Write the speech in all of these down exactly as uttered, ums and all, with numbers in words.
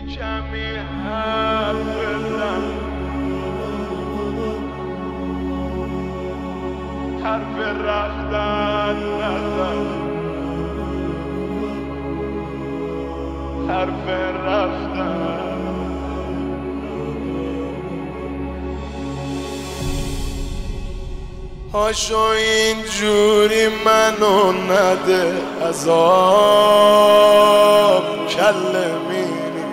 کمی حرف بزن، حرف رفتن نزن، حرف رفتن. هاشو اینجوری منو نده عذاب کلمینی،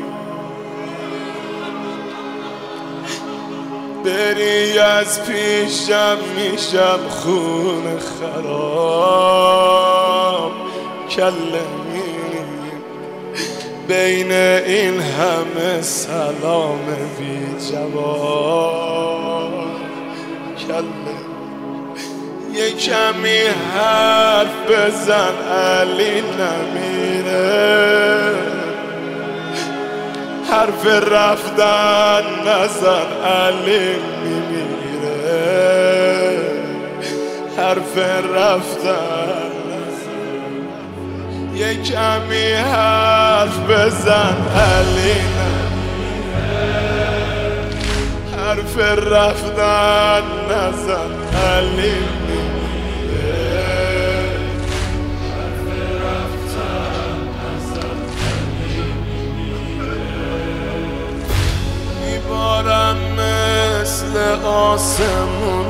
بری از پیشم میشم خون خراب کلمینی، بین این همه سلام بی جواب کلمینی. یه کمی حرف بزن علی نمیره، حرف رفتن نزن علی میمیره، حرف رفتن نزن. یه کمی حرف بزن علی نمیره، حرف رفتن نزن علی مثل آسمون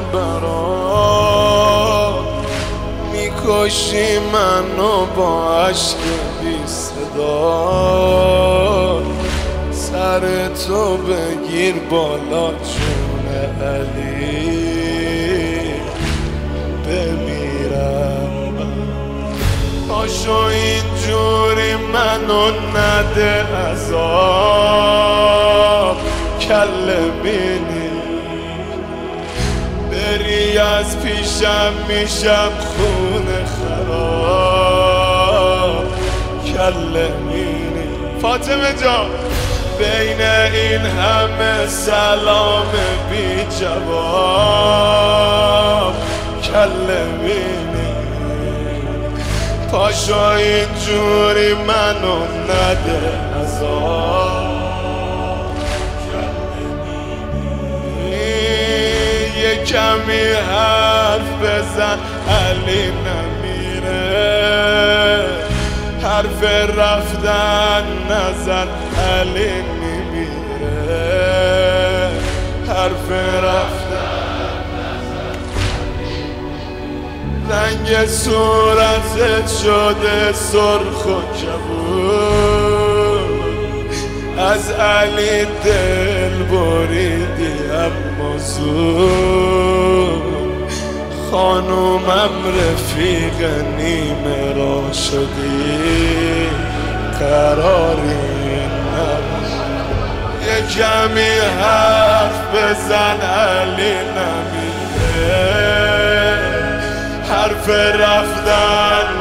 برا، میکشی منو با عشق بی صدا، سر تو بگیر بالا جون علی بمیرم. پاشو اینجوری منو نده عذاب کلمینی، بری از پیشم میشم خون خراب کلمینی. فاطمه جان بین این همه سلام بی جواب کلمینی، پاشو اینجوری منو نده عذاب. کمی حرف بزن علی نمیره، حرف رفتن نزن علی میمیره، حرف رفتن نزن. رنگ صورتت شده سرخ و کبود، از علی دل بریدی اما زود، خانومم رفیق نیمه را شدی قراری نبود. یه کمی حرف بزن علی نمیره، حرف رفتن